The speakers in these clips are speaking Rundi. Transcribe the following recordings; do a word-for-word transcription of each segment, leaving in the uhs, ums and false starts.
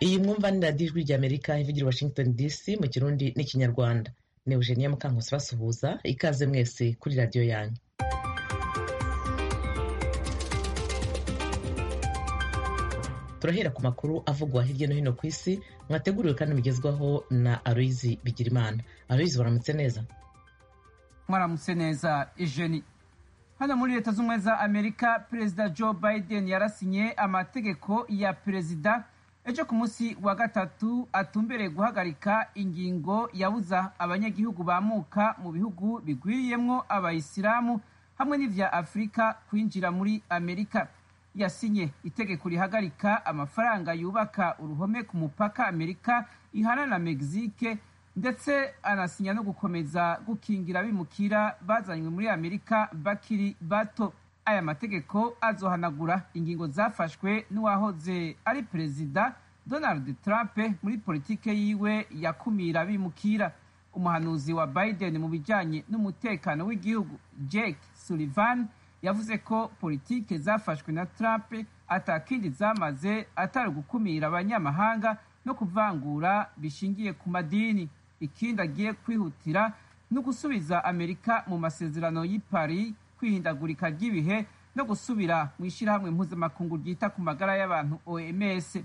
iyi mwumva ni radiyo ijwi ry'Amerika ivugira Washington D C mu kirundi n'ikinyarwanda. Ni Eugenia Mukankusi basuhuza, ikaze mwese kuri radiyo yanyu. Turahera ku makuru avugwa hirya no hino ku isi, mwateguriwe kandi mugezwaho na Aloyizi Bigirimana. Aloyizi, waramutse neza? Mwaramutse neza Eugenie. Hano muri Leta z'Ubumwe za Amerika, Perezida Joe Biden yarasinye amategeko ya perezida ejo ku munsi wa gatatu atumbereye guhagarika ingingo yabuza abanyagihugu bamuka mu bihugu bigwiriyemwo abayisilamu hamwe n'ivya Afurika kwinjira muri Amerika. Yasinye itegeko rihagarika amafaranga yubaka uruhome ku mupaka Amerika ihana na Mexique, ndetse anasinya no gukomeza gukingira abimukira bazanywe muri Amerika bakiri bato. Aya mategeko azohanagura ingingo zafashwe n'uwahoze ari perezida Donald Trump muri politike yiwe yakumira abimukira. Umuhanuzi wa Biden mu bijanye n'umutekano w'igihugu Jake Sullivan yavuze ko politike zafashwe na Trump atakindi zamaze atari gukumira abanyamahanga no kuvangura bishingiye ku madini. Ikindi agiye kwihutira no gusubiza Amerika mu masezerano y'i Paris, kwihindagurika ry'ibihe no gusubira mu ishyirahamwe mpuzamakungu ryita ku magara y'abantu O M S.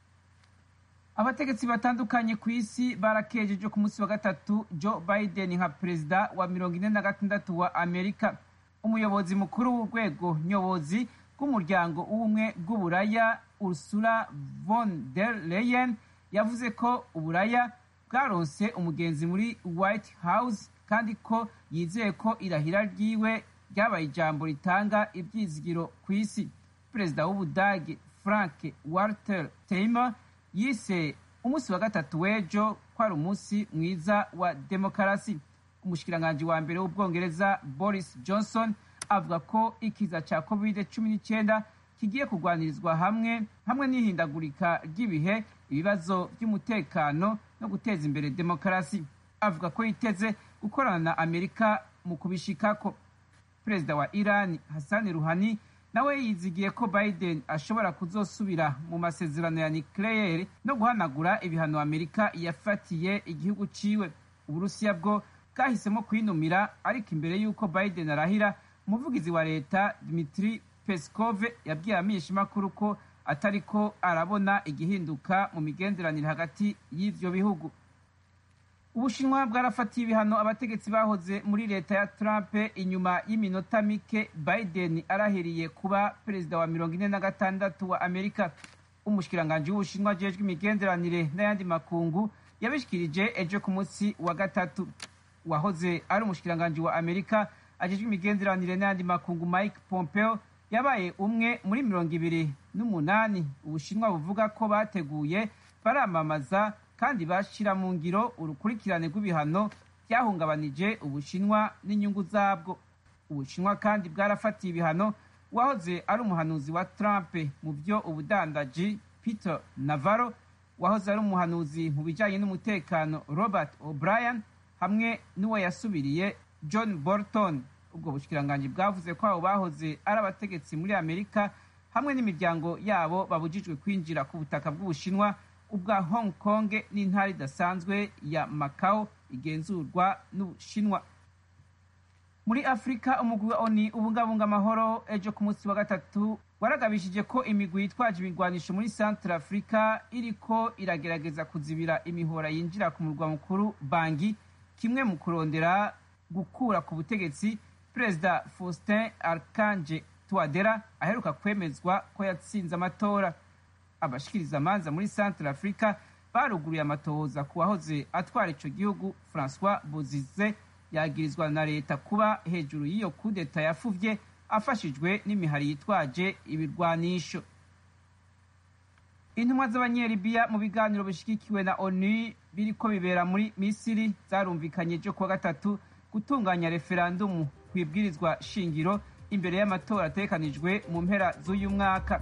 Abategetsi batandukanye ku isi barakejeje ku munsi wa gatatu Joe Biden nka perezida wa mirongo ine na gatandatu wa Amerika. Umuyobozi mukuru w'urwego nyobozi bw'umuryango w'ubumwe bw'Uburaya Ursula von der Leyen yavuze ko Uburaya bwaronse umugenzi muri White House kandi ko yizeye ko irahira ryiwe ryabaye ijambo ritanga ibyizigiro ku isi. Perezida w'Ubudage Frank Walter Steinmeier yise umunsi wa gatatu w'ejo ko ari umunsi mwiza wa demokarasi. Umushikiranganji wa mbere w'Ubwongereza Boris Johnson avuga ko ikiza ca covid cumi n'icyenda kigiye kurwanirizwa hamwe hamwe n'ihindagurika ry'ibihe, ibibazo by'umutekano no guteza imbere demokarasi. Avuga ko yiteze gukorana na Amerika mu kubishikako. Perezida wa Iran Hassan Rouhani nawe yizigiye ko Biden ashobora kuzosubira mu masezerano ya nucleaire no guhanagura ibihano Amerika yafatiye igihugu ciwe. Uburusiya bwo bwahisemo kwinumira, ariko imbere y'uko Biden arahira, umuvugizi wa leta Dmitry Peskov yabwiye abamenyeshamakuru ko atariko arabona igihinduka mu migenderanire hagati y'ivyo bihugu. Ubushinwa bwarafatiye ibihano abategetsi bahoze muri leta ya Trump inyuma y'iminota mike Biden arahiriye kuba perezida wa mirongo ine na gatandatu wa Amerika. Umushikiranganji w'Ubushinwa ajejwe imigenderanire n'ayandi makungu yabishikirije ejo ku munsi wa gatatu. Wahoze ari umushikiranganji wa Amerika ajejwe imigenderanire n'ayandi makungu Mike Pompeo yabaye umwe muri mirongo ibiri n'umunani Ubushinwa buvuga ko bateguye baramamaza kandi bashira mu ngiro urukurikirane rw'ibihano byahungabanije Ubushinwa n'inyungu zabwo. Ubushinwa kandi bwarafatiye ibihano wahoze ari umuhanuzi wa Trump mu byo ubudandaji Peter Navarro, wahoze ari umuhanuzi mu bijanye n'umutekano Robert O'Brien, hamwe n'uwo yasubiriye John Bolton. Ubwo bushikiranganji bwavuze ko abo bahoze ari abategetsi muri Amerika hamwe n'imiryango yabo babujijwe kwinjira ku butaka bw'Ubushinwa, ubwa Hong Kong n'intara idasanzwe ya Macau igenzurwa n'Ubushinwa. Muri Afrika, umugwi wa ONU ubungabunga amahoro ejo ku munsi wa gatatu waragabishije ko imigwi yitwaje imigwanisho muri Central Africa iriko iragerageza kuzibira imihora yinjira ku murwa mukuru Bangui, kimwe mu kurondera gukura ku butegetsi Perezida Faustin Archange Touadera aheruka kwemezwa ko yatsinze amatora. Abashikiriza amanza muri Central Africa baruguruye amatohoza ku wahoze atwara ico gihugu François Bozize yagirizwa na leta kuba hejuru y'iyo kudeta yafuvye afashijwe n'imihari yitwaje ibirwanisho. Intumwa z'abanyelibiya mu biganiro bishigikiwe na ONU biriko bibera muri Misiri zarumvikanye ejo kuwa gatatu gutunganya referandumu kwibwirizwa shingiro imbere y'amatora atekanijwe mu mpera z'uyu mwaka.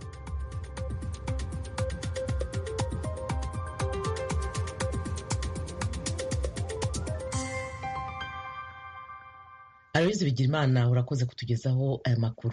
Aloyizi Bigirimana, urakoze kutugezaho aya makuru.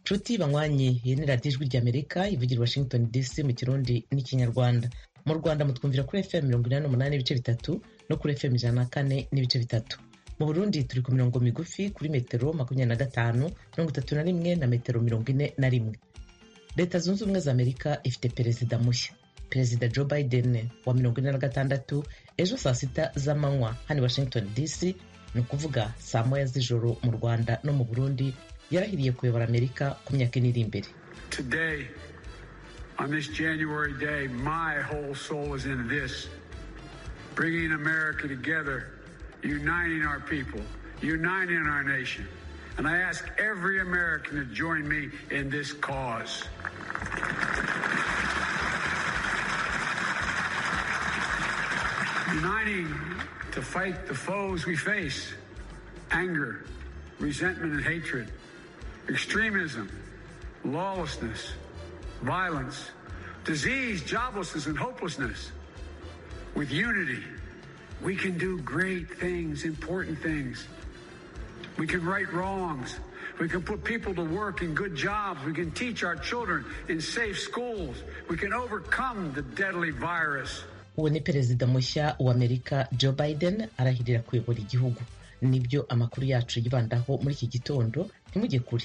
nshuti banywanyi, iyi ni radiyo ijwi ry'Amerika ivugira Washington D C mu kirundi n'ikinyarwanda. Mu Rwanda mutwumvira kuri F M mirongo inani n'umunani n'ibice bitatu no kuri F M ijana na kane n'ibice bitatu. Mu Burundi turi ku mirongo migufi kuri metero makumyabiri na gatanu mirongo itatu na rimwe na metero mirongo ine na rimwe. Leta Zunze Ubumwe za Amerika ifite perezida mushya, Perezida Joe Biden wa mirongo ine na gatandatu. Ejo saa sita z'amanywa hano Washington D C, ni ukuvuga saa moya z'ijoro mu Rwanda no mu Burundi, yarahiriye kuyobora Amerika ku myaka ine iri imbere. Today, on this January day, my whole soul is in this, bringing America together, uniting our people, uniting our nation. And I ask every American to join me in this cause. Uniting to fight the foes we face: anger, resentment and hatred, extremism, lawlessness, violence, disease, joblessness, and hopelessness. With unity, we can do great things, important things. We can right wrongs. We can put people to work in good jobs. We can teach our children in safe schools. We can overcome the deadly virus. Uwo ni perezida mushya wa Amerika Joe Biden arahirira kuyobora igihugu. Nibyo amakuru yacu yibandaho muri iki gitondo, ntimujye kure.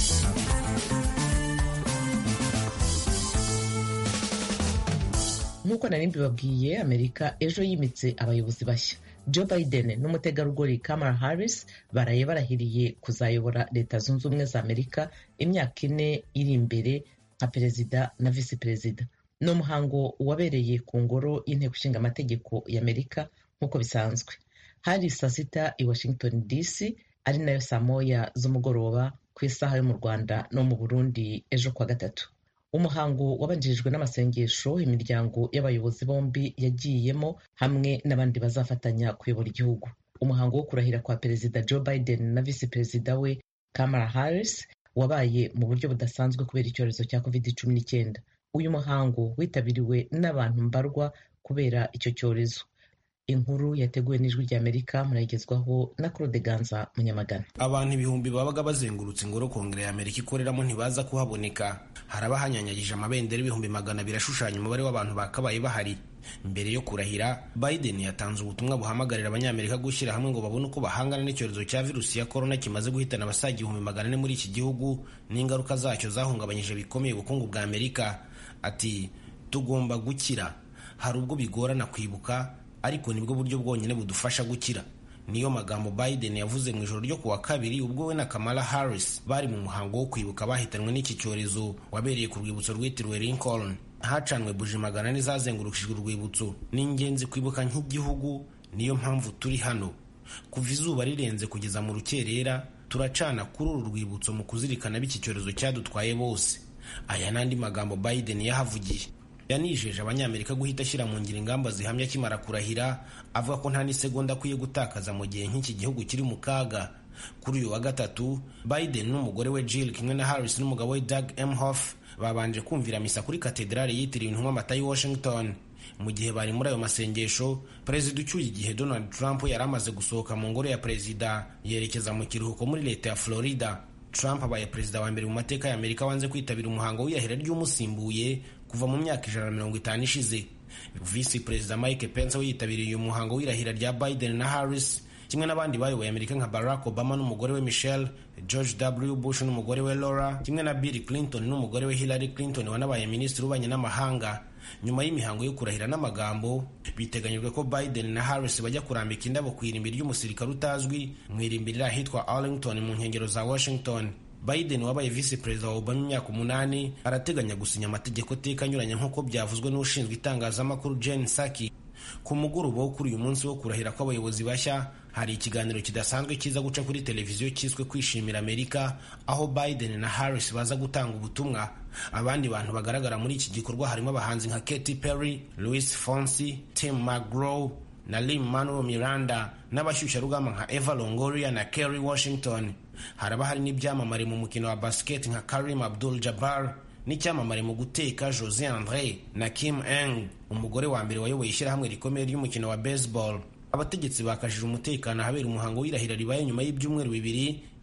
Nk'uko nari mbibabwiye, Amerika ejo yimitse abayobozi bashya. Joe Biden n'umutegarugori Kamala Harris baraye barahiriye kuzayobora Leta Zunze Ubumwe za Amerika imyaka ine iri imbere nka perezida na visi perezida. Ni umuhango wabereye ku ngoro y'inteko ishinga amategeko y'Amerika nk'uko bisanzwe. Hari saa sita i Washington D C, ari nayo saa moya z'umugoroba ku isaha yo mu Rwanda no mu Burundi ejo kwa gatatu. Umuhango wabanjirijwe n'amasengesho imiryango y'abayobozi bombi yagiyemo hamwe n'abandi bazafatanya kuyobora igihugu. Umuhango wo kurahira kwa perezida Joe Biden na visi perezida we Kamala Harris wabaye mu buryo budasanzwe kubera icyorezo cya covid cumi n'icyenda. Uyu muhango witabiriwe n'abantu mbarwa kubera icyo cyorezo. Inkuru yateguwe n'ijwi ry'Amerika murayigezwaho na Claude Ganza Munyamagana. Abantu ibihumbi babaga bazengurutse ingoro Kongere y'Amerika ikoreramo ntibaza kuhaboneka. Haraba hanyanyagije amabendera ibihumbi magana birashushanya umubare w'abantu bakabaye bahari. Mbere yo kurahira, Biden yatanze ubutumwa buhamagarira abanyamerika gushyira hamwe ngo babone uko bahangana n'icyorezo cya virusi ya corona kimaze guhitana abasaga ibihumbi magana ane muri iki gihugu n'ingaruka zacyo zahungabanyije bikomeye ubukungu bwa Amerika. Ati, tugomba gukira. Hari ubwo bigorana kwibuka, ariko nibwo buryo bwonyine budufasha gukira. Niyo magambo Biden yavuze mu ijoro ryo kuwa kabiri ubwo we na Kamala Harris bari mu muhango wo kwibuka bahitanwe n'iki cyorezo wabereye ku rwibutso rwitiriwe Lincoln. Hacanwe buji magana ane zazengurukijwe urwibutso. Ni ingenzi kwibuka nk'igihugu, niyo mpamvu turi hano. Kuva izuba rirenze kugeza mu rukerera, turacana kuri uru rwibutso mu kuzirikana b'iki cyorezo cyadutwaye bose. Aya nandi magambo Biden yahavugiye. Yanijeje abanyamerika guhita ashyira mu ngiro ingamba zihamya kimara kurahira, avuga ko nta n'isegonda akwiye gutakaza mu gihe nk'iki gihugu kiri mu kaga. Kuri uyu wa gatatu, Biden n'umugore we Jill kimwe na Harris n'umugabo we Doug Emhoff babanje kumvira misa kuri katedrali yitiriwe Intumwa Mata i Washington. Mu gihe bari muri ayo masengesho, perezida ucyuye igihe Donald Trump yari amaze gusohoka mu ngoro ya perezida yerekeza mu kiruhuko muri leta ya Florida. Trump abaye perezida wa mbere mu mateka ya Amerika wanze kwitabira umuhango w'irahira ry'umusimbuye kuva mu myaka ijana na mirongo itanu ishize. Visi perezida Mike Pence we yitabiriye uyu muhango w'irahira rya Biden na Harris kimwe n'abandi bayoboye Amerika nka Barack Obama n'umugore we Michelle, George W. Bush n'umugore we Laura, kimwe na Bill Clinton n'umugore we Hillary Clinton wanabaye minisitiri w'ububanyi n'amahanga. Nyuma y'imihango yo kurahira n'amagambo, biteganyijwe ko Biden na Harris bajya kurambika indabo ku irimbi ry'umusirikare utazwi mu irimbi riri ahitwa Arlington mu nkengero za Washington. Biden wabaye visi perezida wa Obama imyaka umunani arateganya gusinya amategeko teka anyuranye nk'uko byavuzwe n'ushinzwe itangazamakuru Jen Psaki. Ku mugoroba wo kuri uyu munsi wo kurahira kw'abayobozi bashya, hari ikiganiro kidasanzwe kiza guca kuri televiziyo cyiswe Kwishimira Amerika, aho Biden na Harris baza gutanga ubutumwa. Abandi bantu bagaragara muri iki gikorwa harimo abahanzi nka Katy Perry, Luis Fonsi, Tim McGraw na Lin-Manuel Miranda n'abashyushyarugamba nka Eva Longoria na Kerry Washington. Haraba hari n'ibyamamare mu mukino wa basket nka Kareem Abdul-Jabbar n'icyamamare mu guteka Jose Andre na Kim Eng, umugore wa mbere wayoboye ishyirahamwe rikomeye ry'umukino wa baseball. Abategetsi bakajije umutekano ahabera umuhango w'irahira ribaye nyuma y'ibyumweru bibiri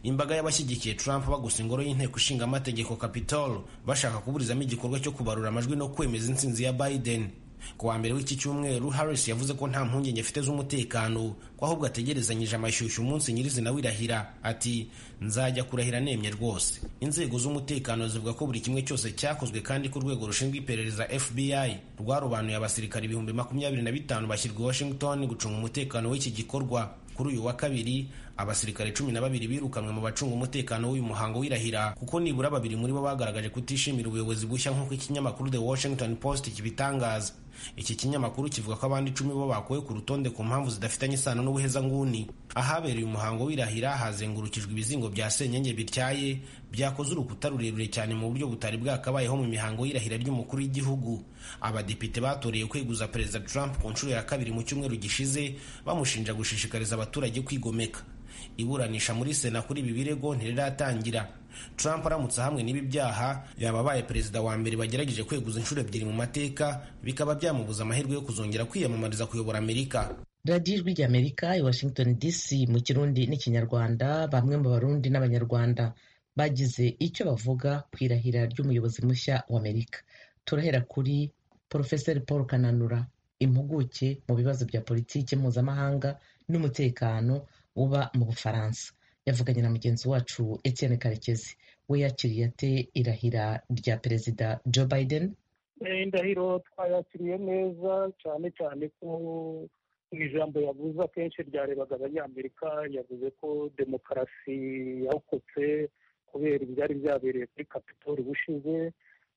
imbaga y'abashyigikiye Trump bagusa ingoro y'inteko ishinga amategeko Capitol bashaka kuburizamo igikorwa cyo kubarura amajwi no kwemeza intsinzi ya Biden. Ku wa mbere w'iki cyumweru, Harris yavuze ko nta mpungenge afite z'umutekano, ko ahubwo ategerezanyije amashyushyu umunsi nyirizina w'irahira. Ati, nzajya kurahira nemye rwose. Inzego z'umutekano zivuga ko buri kimwe cyose cyakozwe kandi ku rwego rushinzwe iperereza F B I rwarobanuye abasirikari ibihumbi makumyabiri na bitanu bashyirwa i Washington gucunga umutekano w'iki gikorwa. Kuri uyu wa kabiri, abasirikare cumi na babiri birukanwe mu bacunga umutekano w'uyu muhango w'irahira, kuko nibura babiri muri bo bagaragaje kutishimira ubuyobozi bushya nk'uko ikinyamakuru The Washington Post kibitangaza. Iki kinyamakuru kivuga ko abandi icumi bo bakuwe ku rutonde ku mpamvu zidafitanye isano n'ubuhezanguni. Ahabereye umuhango w'irahira hazengurukijwe ibizingo bya senyenge bityaye byakoze urukuta rurerure cyane mu buryo butari bwakabayeho mu mihango y'irahira ry'umukuru w'igihugu. Abadepite batoreye kweguza Perezida Trump ku nshuro ya kabiri mu cyumweru gishize, bamushinja gushishikariza abaturage kwigomeka. Iburanisha muri Sena kuri ibi birego ntiriratangira. Trump aramutse hamwe n'ibi byaha yaba abaye perezida wa mbere bagerageje kweguza inshuro ebyiri mu mateka, bikaba byamubuza amahirwe yo kuzongera kwiyamamariza kuyobora Amerika. radiyo ijwi ry'Amerika i Washington D C mu Kirundi n'Ikinyarwanda. Bamwe mu Barundi n'Abanyarwanda bagize icyo bavuga ku irahira ry'umuyobozi mushya wa Amerika. Turahera kuri Profeseri Paul Kananura, impuguke mu bibazo bya politiki mpuzamahanga n'umutekano uba mu Bufaransa. Yavuganye na mugenzi wacu Etienne Karekezi. We yakiriye ate irahira rya Perezida Joe Biden? Indahiro twayakiriye neza, cyane cyane ko mu ijambo yavuze akenshi ryarebaga Abanyamerika. Yavuze ko demokarasi yawukotse kubera ibyari byabereye kuri Capitol bushize,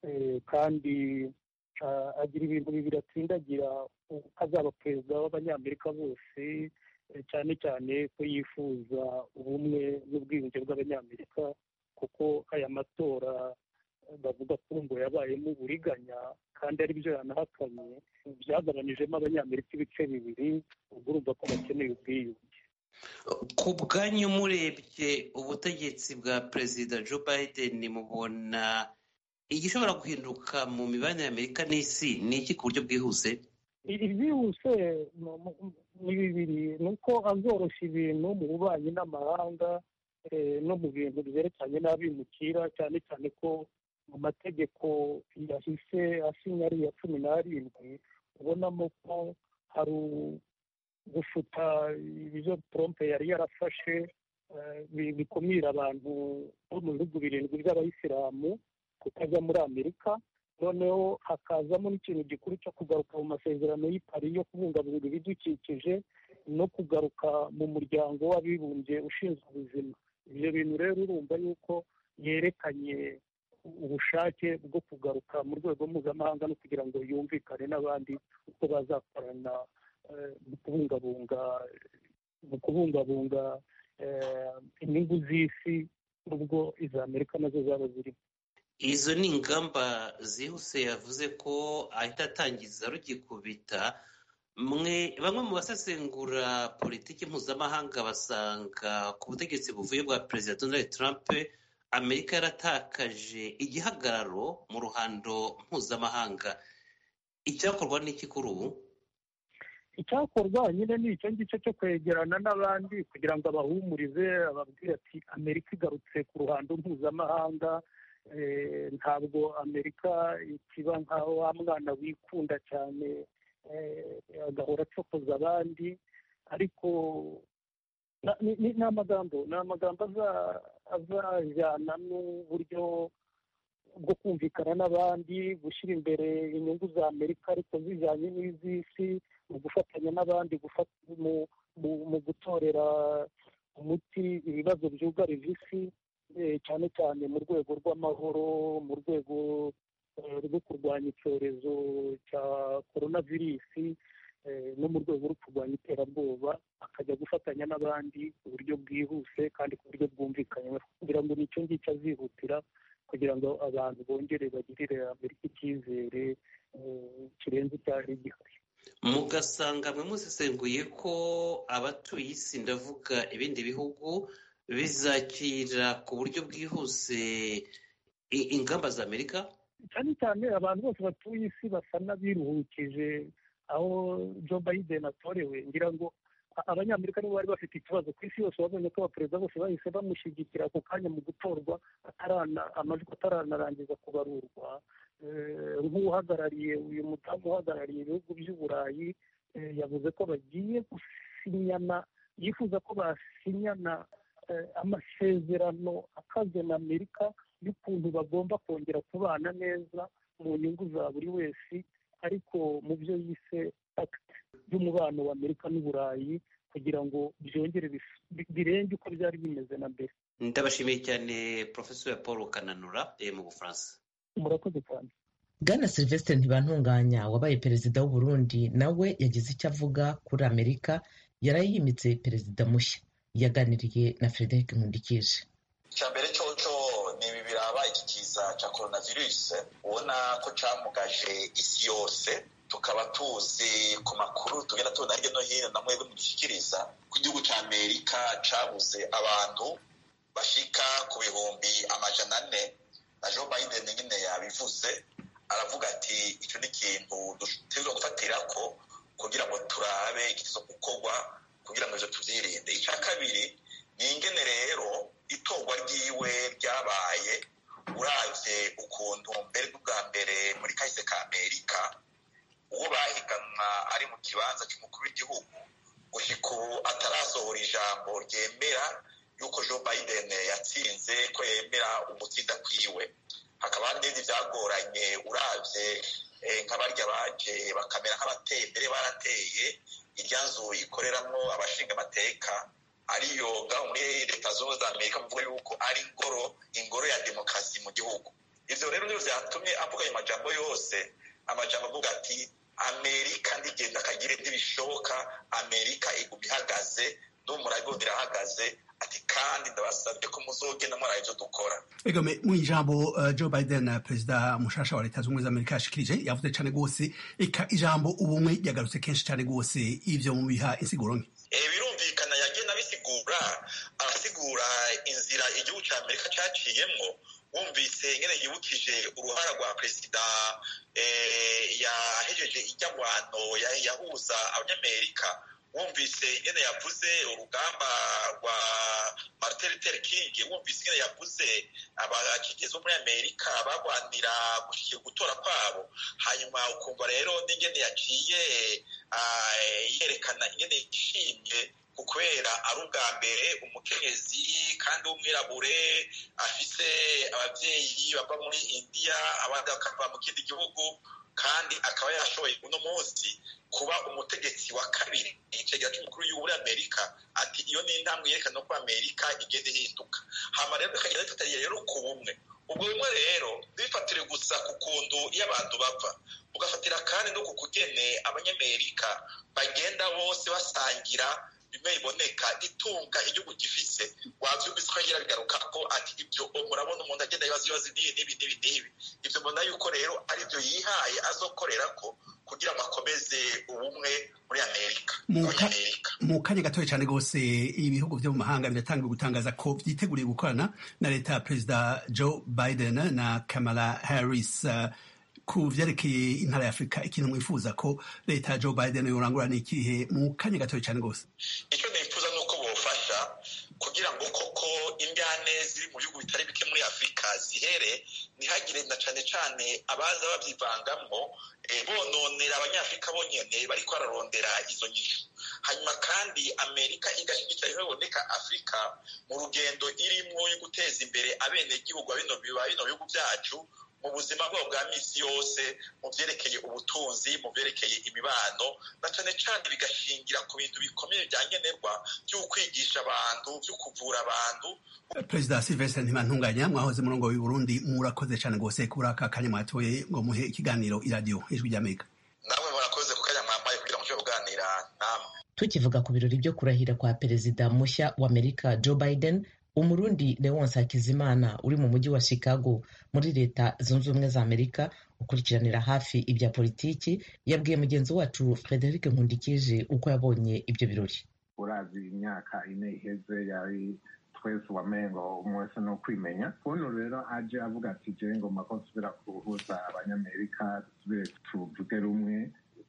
kandi agira ibintu bibiri atsindagira, azaba perezida w'Abanyamerika bose, cyane cyane ko yifuza ubumwe n'ubwiyunge bw'Abanyamerika, kuko aya matora bavuga ko ngo yabayemo uburiganya kandi ari byo yanahakanye, byagabanijemo Abanyamerika ibice bibiri. ubwo urumva ko bakeneye ubwiyunge. Ku bwanyu murebye ubutegetsi bwa Perezida Joe Biden, mubona igishobora guhinduka mu mibanire y'Amerika n'isi ni iki ku buryo bwihuse? Ibyihuse ni bibiri. Ni uko azoroshya ibintu mu bubanyi n'amahanga no mu bintu byerekeranye n'abimukira, cyane cyane ko mu mategeko yahise asinya ari iya cumi n'arindwi ubonamo ko hari gufuta ibyo Trump yari yarafashe bikumira abantu bo mu bihugu birindwi by'abayisilamu kutajya muri Amerika. Noneho hakazamo n'ikintu gikuru cyo kugaruka mu masezerano y'i Paris yo kubungabunga ibidukikije no kugaruka mu muryango w'abibumbye ushinzwe ubuzima. Ibyo bintu rero urumva yuko yerekanye ubushake bwo kugaruka mu rwego mpuzamahanga no kugira ngo yumvikane n'abandi uko bazakorana mu kubungabunga mu kubungabunga inyungu z'isi n'ubwo iza Amerika nazo zaba zirimo. Izo ni ingamba zihuse yavuze ko ahita atangiza rugikubita. Mwe bamwe mu basesengura politiki mpuzamahanga basanga ku butegetsi buvuye bwa Perezida Donald Trump Amerika yaratakaje igihagararo mu ruhando mpuzamahanga. Icyakorwa n'iki kuri ubu? Icyakorwa nyine ni icyo ngicyo cyo kwegerana n'abandi kugira ngo abahumurize, ababwire ati Amerika igarutse ku ruhando mpuzamahanga. Ntabwo Amerika ikiba nkaho wa mwana wikunda cyane agahora acokoza abandi, ariko ni amagambo ni amagambo azajyana n'uburyo bwo kumvikana n'abandi, gushyira imbere inyungu za Amerika ariko zijyanye n'iz'isi, mu gufatanya n'abandi mu gutorera umuti ibibazo byugarije isi, cyane cyane mu rwego rw'amahoro, mu rwego rwo kurwanya icyorezo cya coronavirus no mu rwego rwo kurwanya iterabwoba, akajya gufatanya n'abandi ku buryo bwihuse kandi ku buryo bwumvikanye, kugira ngo nicyo ngicyo azihutira kugira ngo abantu bongere bagirire Amerika icyizere kirenze icyari gihari. Mugasanga mwe musesenguye ko abatuye isi, ndavuga ibindi bihugu, bizakira ku buryo bwihuse ingamba za Amerika? Cyane cyane abantu bose batuye isi basa n'abiruhukije aho Joe Biden atorewe. Ngira ngo abanyamerika nibo bari bafite ikibazo ku isi yose. Babonye ko abaperezida bose bahise bamushyigikira ako kanya mu gutorwa amajwi ataranarangiza kubarurwa. Nk'uhagarariye uyu mudamu uhagarariye ibihugu by'uburayi yavuze ko bagiye gusinyana, yifuza ko basinyana amasezerano akaze na Amerika y'ukuntu bagomba kongera kubana neza mu nyungu za buri wese, ariko mu byo yise pacte y'umubano wa Amerika n'uburayi kugira ngo byongere birenge uko byari bimeze na mbere. Ndabashimiye cyane Professor Paul Kananura mu Bufaransa. Murakoze cyane. Bwana Sylvestre Ntibantunganya wabaye perezida w'u Burundi nawe yagize icyo avuga kuri Amerika yarayimitse perezida mushya. Yaganiriye na Frederic Nkundikije. Icyambere cyoco ni ibi biraba iki kiza cya coronavirus ubona ko camugaje isi yose, tukaba tuzi ku makuru tugenda tubona hirya no hino na mwebwe mudushikiriza ko igihugu cya Amerika cabuze abantu bashika ku bihumbi amajana ane, na Joe Biden nyine yabivuze aravuga ati icyo ni ikintu dutegerezwa gufatirako kugira ngo turabe ikizo gukorwa kugira ngo ivyo tuvyirinde. Icya kabiri ni ingene rero itorwa ryiwe ryabaye, uravye ukuntu mbere n'ubwa mbere muri kahise ka Amerika uwo bahiganwa ari mu kibanza cy'umukuru w'igihugu gushika ubu atarasohora ijambo ryemera yuko Joe Biden yatsinze, ko yemera umutsinda kwiwe. Hakaba hari n'ibindi vyagoranye, uravye nk'abarya baje bakamera nk'abateye mbere barateye irya nzu ikoreramwo abashinga amateka ariyo ngaho muri leta zunze za Amerika muvuga yuko ari ingoro ingoro ya demokarasi mu gihugu. Ivyo rero nivyo vyatumye avuga ayo majambo yose, amajambo avuga ati Amerika ndigenda akagire ntibishoboka, Amerika iguma ihagaze n'umurago irahagaze, ati kandi ndabasabye ko muzogenda muri ivyo dukora. Ego mu ijambo uh, Joe Biden uh, perezida mushasha wa leta z'ubumwe za Amerika yashikirije yavuze cyane gose, eka ijambo ubumwe yagarutse kenshi cyane gose, ivyo mu biha insiguro nke. Eh birumvikana yagenda bisigura, arasigura inzira igihugu cya Amerika cyaciyemwo. Wumvise ngene yibukije uruhara rwa perezida eh yahejeje ijyabwano yahuza abanyamerika. Wumvise ingene yavuze urugamba rwa Martin Luther King, wumvise ingene yavuze abakigeze muri Amerika bagwanira gushikira gutora kwabo, hanyuma ukumva rero n'ingene yaciye yerekana ingene yishimye kukwera ari ubwa mbere umukenyezi kandi w'umwirabure afise abavyeyi bava muri India, abandi bakava mu kindi gihugu, kandi akaba yashoboye uno munsi kuba umutegetsi wa kabiri icegera cy'umukuru w'uburi Amerika. Ati iyo ni intambwe yerekana ko Amerika igenda ihinduka. Hama rero tukagenda tutariye rero ku bumwe. Ubwo bumwe rero bifatire gusa ku kuntu iyo abantu bava, ugafatira kandi no ku kugene abanyamerika bagenda bose basangira bimwe iboneka itunga igihugu gifise. Wavyumvise ko agira bigaruka ko ati ibyo murabona umuntu agenda yibaza ibibazo n'ibi n'ibi n'ibi n'ibi. Ivyo mbona yuko rero ari byo yihaye azokorerako kugira ngo akomeze ubumwe muri Amerika. Mu kanya gatoya cyane gose ibihugu vyo mu mahanga biratangiye gutangaza ko vyiteguriye gukorana na leta ya perezida Joe Biden na Kamala Harris uh, ku vyerekeye intara ya Afrika. Ikintu mwifuza ko leta ya Joe Biden yorangura ni ikihe? Mu kanya gatoya cyane gose. Icyo nifuza nuko bofasha kugira ngo koko indyane ziri mu bihugu bitari bike muri Afrika zihere, ntihagire na cane cane abaza bavyivangamwo bononera abanyafrika bonyene bariko bararondera izo nyishu. Hanyuma kandi Amerika igashigikira ibiboneka Afrika mu rugendo irimwo yo guteza imbere abenegihugu bino bihugu byacu mu buzima bwabo bwa misi yose, mu vyerekeye ubutunzi, mu vyerekeye imibano, na cane cane bigashingira ku bintu bikomeye byangenerwa by'ukwigisha abantu, byo kuvura abantu. Perezida Sylvestre Ntibantunganya mwahoze murongo w'u Burundi, murakoze cyane gose kuri aka kanya mwatoye ngo muhe ikiganiro iradio Ijwi ry'Amerika. Namwe murakoze ku kanya mwambaye kugira ngo cyo kuganira namwe. Tukivuga ku birori byo kurahira kwa perezida mushya wa Amerika Joe Biden, Umurundi Leonce Hakizimana uri mu mujyi wa Chicago muri leta zunze ubumwe za Amerika ukurikiranira hafi ibya politiki yabwiye mugenzi wacu Frederic Nkundikije uko yabonye ibyo birori. Urazi imyaka ine iheze yari twese wamengo umwese no kwimenya, uno rero aje avuga ati je ngomba ko nsubira kuhuza abanyamerika, dusubire tuvuge rumwe,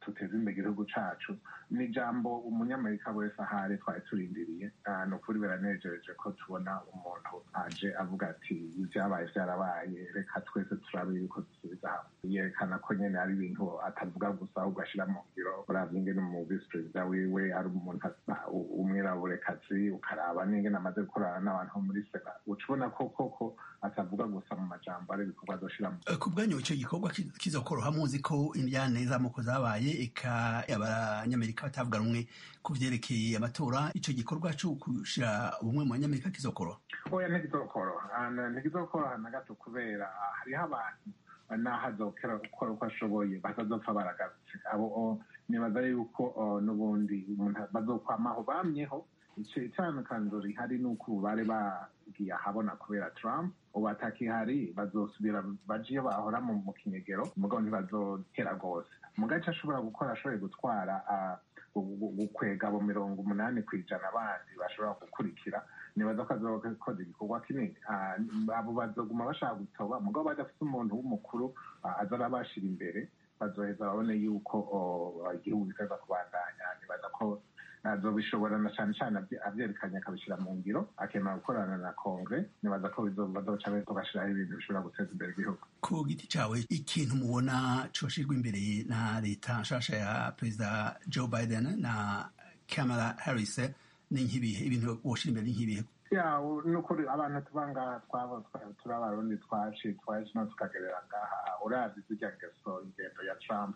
tuteze imbere igihugu cacu. Ni ijambo umunyamerika wese ahari twari turindiriye. Ni ukuri biranejeje ko tubona umuntu aje avuga ati ibyabaye byarabaye, reka twese turabe yuko dusubiza hamwe. Yerekana ko nyene ari ibintu atavuga gusa ahubwo ashira mu ngiro. Uravye ingene mu vice perezida wiwe ari umuntu umwiraburekazi, ukaraba n'ingene amaze gukorana n'abantu muri sena, ucubona ko koko atavuga gusa mu majambo ari ibikorwa azoshiramo. Ku bwanyu ico gikorwa kizokoroha, muzi ko indyane z'amoko zabaye, eka abanyamerika batavuga rumwe ku vyerekeye amatora, ico gikorwa co gushira ubumwe mu banyamerika kizokoroha? Oya, ntigizokoroha, ntigizokoroha na gato, kubera hariho abantu naho azokera gukora uko ashoboye batazopfa baragarutse. Abo nibaza yuko n'ubundi bazokwamaho bamyeho. Itandukaniro rihari ni uko bari bagiye ahabona kubera Trump, ubu atakihari bazosubira baje iyo bahora mu kinyegero, mugabo ntibazotera rwose. Mu gace ashobora gukora, ashoboye gutwara gukwega abo mirongo umunani ku ijana abandi bashobora gukurikira, nibaza ko azokoza igikorwa kinini. Abo bazoguma bashaka gutoba, mugabo badafite umuntu w'umukuru aza arabashira imbere, bazoheza babone yuko igihugu giteza kubandanya. Nibaza ko azobishobora na cyane cyane avyerekanye akabishira mu ngiro, akemera gukorana na Kongre. Nibaza ko bazoca bagashiraho ibintu bishobora guteza imbere igihugu. Ku giti cawe, ikintu mubona coshirwa imbere na leta nshasha ya perezida Joe Biden na Kamala Harris ni nk'ibihe? Ibintu boshira imbere ni nk'ibihe? Ya, nukuri abantu tubanga twabo turi abarundi twaci twaje no tukagerera ngaha, uravye zirya ngeso ingendo ya Trump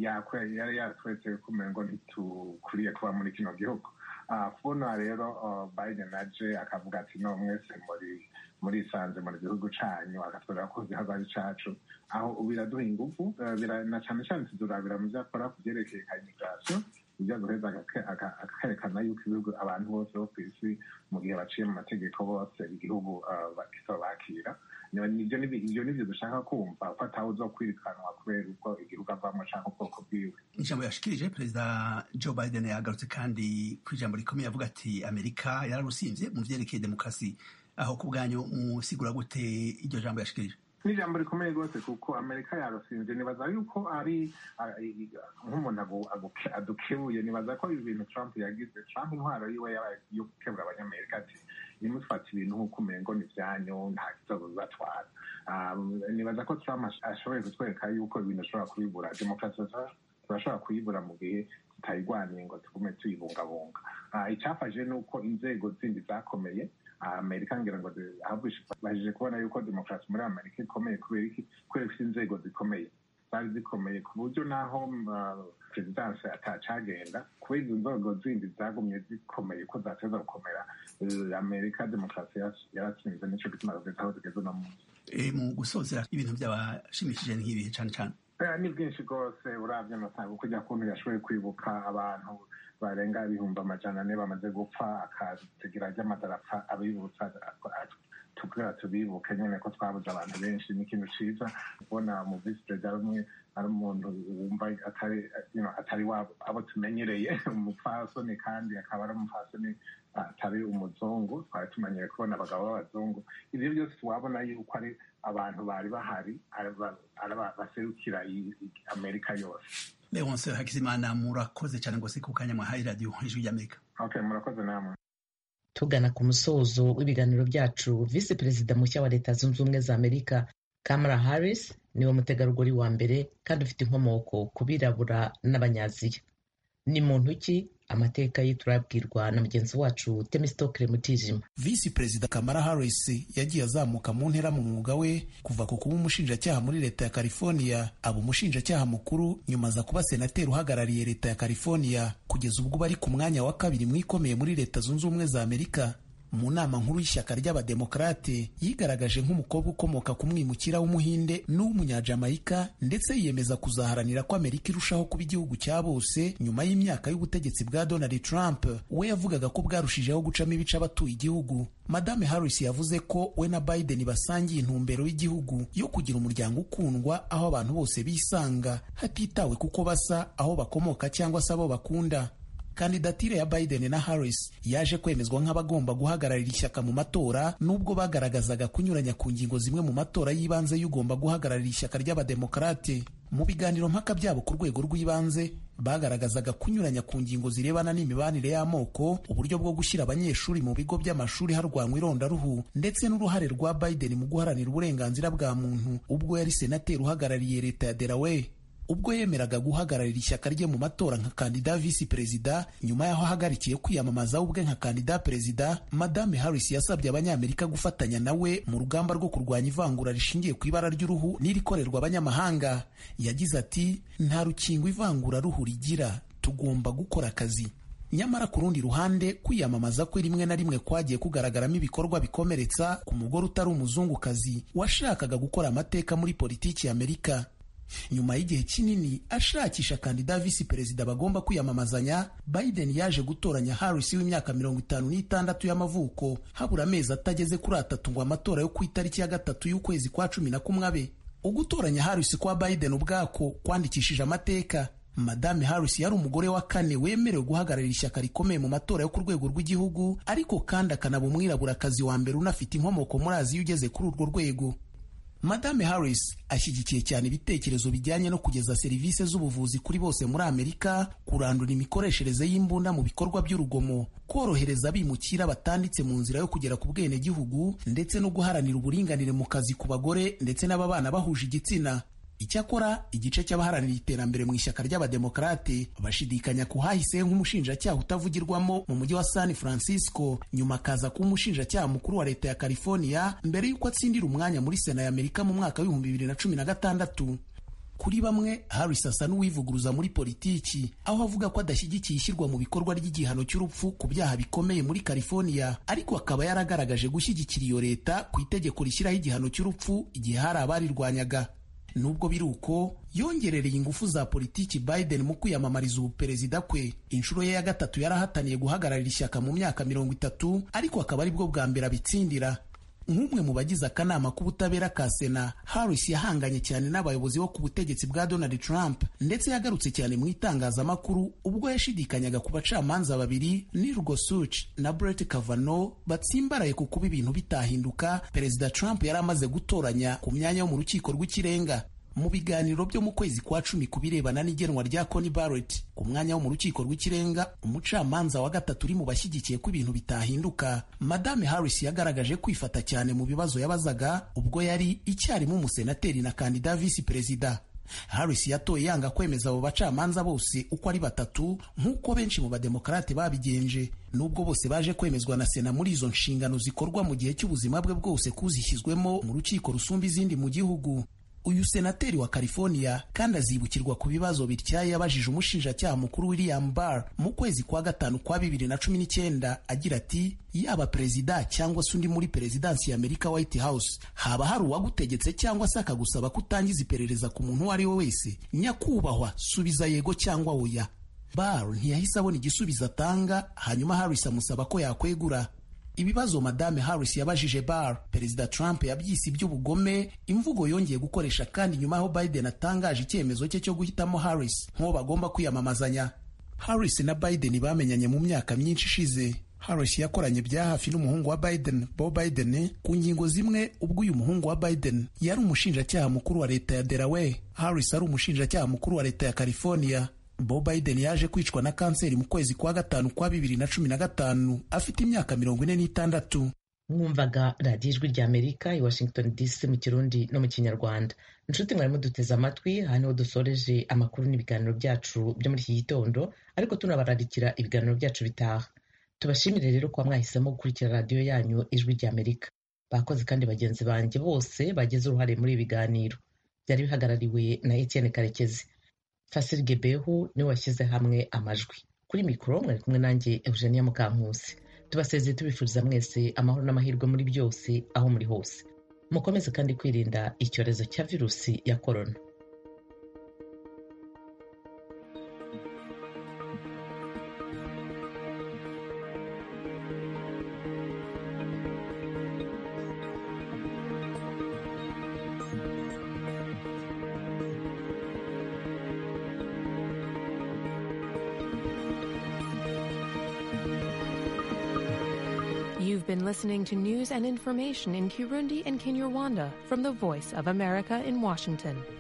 yari yatwetse kumengo ntitukuriye kuba muri kino gihugu. Kubona rero Biden aje akavuga ati no, mwese muri muri sanze muri gihugu canyu, agatwera ko igihugu ari cacu, aho biraduha ingufu, na cane cane tuzurabira mu vyakora kuvyerekeye immigration, ibyo guheza akakerekana yuko ibihugu abantu bose bo ku isi mu gihe baciye mu mategeko bose igihugu bakira. Nivyo nivyo dushaka kumva, ko atawe uzokwirukanwa kubera uko igihugu avamwo canke ubwoko bwiwe. Ijambo yashikirije perezida Joe Biden yagarutse kandi ku ijambo rikomeye avuga ati Amerika yararusivye mu vyerekeye demokarasi. Aho ku bwanyu musigura gute iryo jambo yashikirije? Ni ijambo rikomeye rwose, kuko Amerika yarusinze. Nibaza yuko ari nk'umuntu adukebuye. Nibaza ko ibintu Trump yagize, Trump intwaro yiwe yabaye yo gukebura abanyamerika ati nimutwata ibintu nk'uko umengo ni vyanyu, nta kizobatwara. Nibaza ko Trump ashoboye kutwereka yuko ibintu ashobora kubibura. Demokarasi turashobora kuyibura mu gihe tutayigwaniye ngo tugume tuyibungabunga. Icafashe ni uko inzego zindi zakomeye Amerika ngira ngo baje kubona yuko demokarasi muri Amerika ikomeye kubera iki? Kubera ifite inzego zikomeye, zari zikomeye ku buryo naho perezidansi atacagenda, kubera izo nzego zindi zagumye zikomeye ko zateza gukomera, Amerika demokarasi yaratsinze. Nico gituma kugeza aho tugeze uno munsi. Mu gusozera, ibintu byabashimishije nk'ibihe cane cane? Ni byinshi rwose. Uravye nasanga kujya kuntu yashoboye kwibuka abantu barenga ibihumbi amajana ane bamaze gupfa, akazigira ry'amadarafa abibutsa tugira tubibuke nyene ko twabuze abantu benshi. Ni ikintu ciza kubona mu vice perezida rumwe ari umuntu wumva atari atari wabo abo tumenyereye, umupfasoni, kandi akaba ari umupfasoni atari umuzungu. Twari tumenyereye kubona abagabo b'abazungu. Ivyo byose wabona yuko ari abantu bari bahari baserukira Amerika yose. Leonce Hakizimana, murakoze cyane ngo se ku kanya mwahaye radio Ijwi ry'Amerika. Okay, murakoze namwe. Tugana ku musozo w'ibiganiro byacu, Vice Perezida mushya wa Leta Zunze Ubumwe za Amerika Kamala Harris niwe mutegarugori wa mbere kandi ufite inkomoko ku birabura n'abanyaziya. Ni muntu ki? Amateka ye turabwirwa na mugenzi wacu Temistokle Mutijima. Vice Perezida Kamala Harris yagiye azamuka mu ntera mu mwuga we kuva ku kuba umushinjacyaha muri leta ya California, aba umushinjacyaha mukuru, nyuma aza kuba senateri uhagarariye leta ya California, kugeza ubwo bari ku mwanya wa kabiri mwikomeye muri Leta Zunze Ubumwe za Amerika. Mu nama nkuru y'ishyaka ry'abademokarate yigaragaje nk'umukobwa ukomoka ku mwimukira w'umuhinde n'umunyajamayika, ndetse yiyemeza kuzaharanira ko Amerika irushaho kuba igihugu cya bose nyuma y'imyaka y'ubutegetsi bwa Donald Trump, we yavugaga ko bwarushijeho gucamo ibice abatuye igihugu. Madame Harris yavuze ko we na Biden basangiye intumbero y'igihugu yo kugira umuryango ukundwa, aho abantu bose bisanga hatitawe kuko basa, aho bakomoka cyangwa se abo bakunda. Kandidatire ya Biden na Harris yaje kwemezwa nk'abagomba guhagararira ishyaka mu matora, nubwo bagaragazaga kunyuranya ku ngingo zimwe mu matora y'ibanze y'ugomba guhagararira ishyaka ry'abademokarate. Mu biganiro mpaka byabo ku rwego rw'ibanze, bagaragazaga kunyuranya ku ngingo zirebana n'imibanire y'amoko, uburyo bwo gushyira abanyeshuri mu bigo by'amashuri harwanywa irondaruhu, ndetse n'uruhare rwa Biden mu guharanira uburenganzira bwa muntu ubwo yari senateri uhagarariye leta ya Delaware. Ubwo yemeraga guhagararira ishyaka rye mu matora nka kandida visi perezida, nyuma y'aho ahagarikiye kwiyamamaza ubwe nka kandida perezida, Madame Harris yasabye abanyamerika gufatanya nawe mu rugamba rwo kurwanya ivangura rishingiye ku ibara ry'uruhu n'irikorerwa abanyamahanga. Yagize ati, nta rukingo ivangura ruhu rigira, tugomba gukora akazi. Nyamara ku rundi ruhande, kwiyamamaza kwe rimwe na rimwe kwagiye kugaragaramo ibikorwa bikomeretsa ku mugore utari umuzungukazi washakaga gukora amateka muri politiki ya Amerika. Nyuma y'igihe kinini ashakisha kandida visi perezida bagomba kwiyamamazanya, Biden yaje gutoranya Harris w'imyaka mirongo itanu n'itandatu y'amavuko habura amezi atageze kuri atatu ngo amatora yo ku itariki ya gatatu y'ukwezi kwa cumi na kumwe abe. Ugutoranya Harris kwa Biden ubwako kwandikishije amateka. Madame Harris yari umugore wa kane wemerewe guhagararira ishyaka rikomeye mu matora yo ku rwego rw'igihugu, ariko kandi akanaba umwiraburakazi wa mbere unafite inkomoko muri Aziya ugeze kuri urwo rwego. Madame Harris ashyigikiye cyane ibitekerezo bijyanye no kugeza serivisi z'ubuvuzi kuri bose muri Amerika, kurandura imikoreshereze y'imbunda mu bikorwa by'urugomo, korohereza abimukira batanditse mu nzira yo kugera ku bwenegihugu, ndetse no guharanira uburinganire mu kazi ku bagore ndetse n'ababana bahuje igitsina. Icyakora igice cy'abaharanira iterambere mu ishyaka ry'abademokarate bashidikanya ku hahise nk'umushinjacyaha utavugirwamo mu mujyi wa San Francisco, nyuma akaza kuba umushinjacyaha mukuru wa leta ya California mbere y'uko atsindira umwanya muri Sena ya Amerika mu mwaka w'ibihumbi bibiri na cumi na gatandatu. Kuri bamwe, Harris asa n'uwivuguruza muri politiki, aho avuga ko adashyigikiye ishyirwa mu bikorwa ry'igihano cy'urupfu ku byaha bikomeye muri California, ariko akaba yaragaragaje gushyigikira iyo leta ku itegeko rishyiraho igihano cy'urupfu igihe hari abarirwanyaga. Nubwo biri uko, yongerereye ingufu za politiki Biden mu kwiyamamariza ubuperezida kwe. Inshuro ye ya gatatu yarahataniye guhagararira ishyaka mu myaka mirongo itatu, ariko akaba ari bwo bwa mbere abitsindira. Nk'umwe mu bagize akanama k'ubutabera ka Sena, Harris yahanganye cyane n'abayobozi bo ku butegetsi bwa Donald Trump, ndetse yagarutse cyane mu itangazamakuru ubwo yashidikanyaga ku bacamanza babiri, Neil Gorsuch na Brett Kavanaugh, batsimbaraye ku kuba ibintu bitahinduka Perezida Trump yari amaze gutoranya ku myanya yo mu rukiko rw'ikirenga. Mu biganiro byo mu kwezi kwa cumi ku birebana n'igenwa rya Coney Barrett ku mwanya wo mu rukiko rw'ikirenga, umucamanza wa gatatu uri mu bashyigikiye ko ibintu bitahinduka, Madame Harris yagaragaje kwifata cyane mu bibazo yabazaga ubwo yari icyarimwe umusenateri na kandida visi perezida. Harris yatoye yanga kwemeza abo bacamanza bose uko ari batatu nk'uko benshi mu bademokarate babigenje, nubwo bose baje kwemezwa na Sena muri izo nshingano zikorwa mu gihe cy'ubuzima bwe bwose kuzishyizwemo mu rukiko rusumba izindi mu gihugu. Uyu senateri wa California kandi azibukirwa ku bibazo bityaye yabajije umushinjacyaha mukuru William Barr mu kwezi kwa gatanu kwa bibiri na cumi n'icyenda agira ati, yaba perezida cyangwa se undi muri perezidansi ya Amerika White House, haba hari uwagutegetse cyangwa se akagusaba kutangiza iperereza ku muntu uwo ari we wese? Nyakubahwa, subiza yego cyangwa oya. Barr ntiyahise abona igisubizo atanga, hanyuma Harris amusaba ko yakwegura. Ibibazo Madame Harris yabajije Barr, Perezida Trump yabyise iby'ubugome, imvugo yongeye gukoresha kandi nyuma aho Biden atangaje icyemezo cye cyo guhitamo Harris nk'uwo bagomba kwiyamamazanya. Harris na Biden bamenyanye mu myaka myinshi ishize. Harris yakoranye bya hafi n'umuhungu wa Biden, Beau Biden, ku ngingo zimwe ubwo uyu muhungu wa Biden yari umushinjacyaha mukuru wa leta ya Delaware, Harris ari umushinjacyaha mukuru wa leta ya California. Beau Biden yaje kwicwa na kanseri mu kwezi kwa gatanu kwa bibiri na cumi na gatanu afite imyaka mirongo ine n'itandatu. Mwumvaga radiyo ijwi rya Amerika i Washington D C mu Kirundi no mu Kinyarwanda. Inshuti mwari muduteze amatwi, aha niho dusoreje amakuru n'ibiganiro byacu byo muri iki gitondo, ariko tunabararikira ibiganiro byacu bitaha. Tubashimire rero kuba mwahisemo gukurikira radiyo yanyu ijwi rya Amerika. Bakoze kandi bagenzi banjye bose bagize uruhare muri ibi biganiro. Byari bihagarariwe na Etienne Karekezi. Fasil Gebehu niwe washyize hamwe amajwi. Kuri mikoro mwari kumwe nanjye Eugenia Mukankusi. Tubasezeye tubifuriza mwese amahoro n'amahirwe muri byose aho muri hose. Mukomeze kandi kwirinda icyorezo cya virusi ya corona. You've been listening to news and information in Kirundi and Kinyarwanda from the Voice of America in Washington.